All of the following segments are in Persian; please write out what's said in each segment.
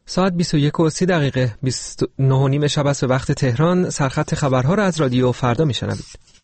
ساعت 21:30 29:30 شب است به وقت تهران. سرخط خبرها را از رادیو فردا میشنوید.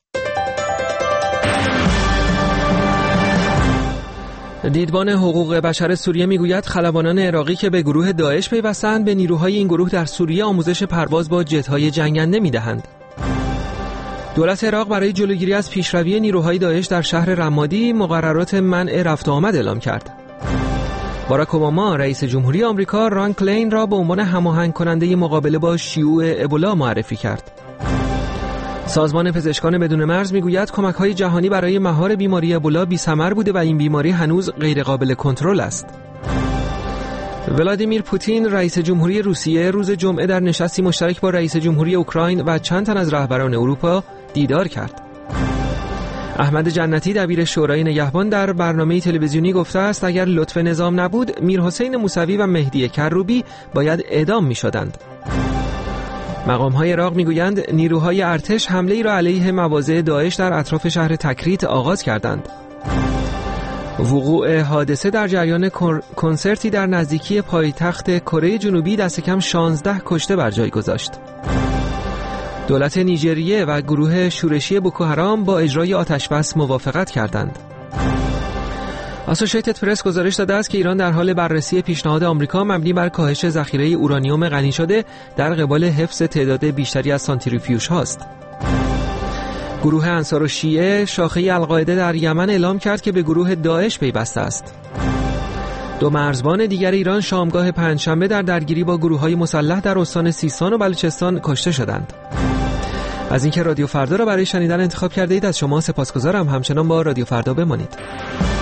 دیدبان حقوق بشر سوریه میگوید خلبانان عراقی که به گروه داعش پیوستند به نیروهای این گروه در سوریه آموزش پرواز با جت‌های جنگنده میدهند. دولت عراق برای جلوگیری از پیشروی نیروهای داعش در شهر رمادی مقررات منع رفت و آمد اعلام کرد. باراک اوباما رئیس جمهوری آمریکا ران کلین را به عنوان هماهنگ کننده مقابله با شیوع ابولا معرفی کرد. سازمان پزشکان بدون مرز میگوید کمک‌های جهانی برای مهار بیماری ابولا بی‌ثمر بوده و این بیماری هنوز غیرقابل کنترل است. ولادیمیر پوتین رئیس جمهوری روسیه روز جمعه در نشستی مشترک با رئیس جمهوری اوکراین و چند تن از رهبران اروپا دیدار کرد. احمد جنتی دبیر شورای نگهبان در برنامه تلویزیونی گفته است اگر لطف نظام نبود میرحسین موسوی و مهدی کروبی باید اعدام می‌شدند. مقام‌های عراق میگویند نیروهای ارتش حمله‌ای را علیه مواضع داعش در اطراف شهر تکریت آغاز کردند. وقوع حادثه در جریان کنسرتی در نزدیکی پایتخت کره جنوبی دست کم 16 کشته بر جای گذاشت. دولت نیجریه و گروه شورشی بوکوحرام با اجرای آتش‌بس موافقت کردند. اسوسییتد پرس گزارش داده است که ایران در حال بررسی پیشنهاد آمریکا مبنی بر کاهش ذخیره اورانیوم غنی شده در قبال حفظ تعداد بیشتری از سانتریفیوژ هاست. گروه انصارالشیعه شاخه القاعده در یمن اعلام کرد که به گروه داعش پیوسته است. دو مرزبان دیگر ایران شامگاه پنجشنبه در درگیری با گروه‌های مسلح در استان سیستان و بلوچستان کشته شدند. از اینکه رادیو فردا را برای شنیدن انتخاب کرده اید از شما سپاسگزارم. همچنان با رادیو فردا بمانید.